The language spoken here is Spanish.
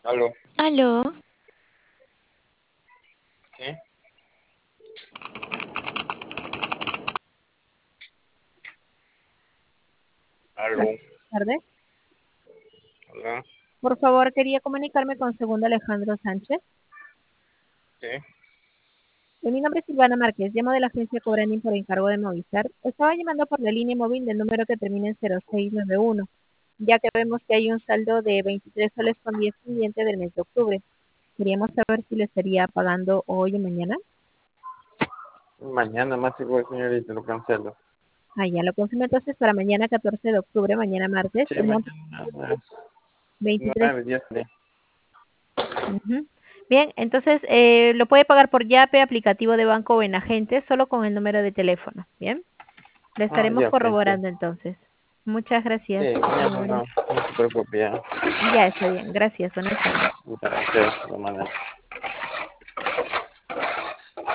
Aló, Aló, ¿sí? Aló, buenas tardes. hola, Por favor, quería comunicarme con segundo Alejandro Sánchez. ¿sí? Mi nombre es Silvana Márquez, llamo de la agencia Cobranding por encargo de Movistar. Estaba llamando por la línea móvil del número que termina en 0691, ya que vemos que hay un saldo de 23 soles con 10 pendiente del mes de octubre. Queríamos saber si le estaría pagando hoy o mañana. Mañana más igual, señorita, lo cancelo. Ah, ya lo confirmo entonces para mañana 14 de octubre, mañana martes, Sí, el monto mañana a las 23. 9, 10 de... Ujú. Bien, entonces lo puede pagar por Yape, aplicativo de banco o en agente, solo con el número de teléfono. Bien, lo Ah, estaremos ya, ok, sí. corroborando entonces. Muchas Sí, gracias. mañana Amable. no se preocupe, ya. Ya está bien, gracias. Buenas tardes. Muchas gracias, de manera.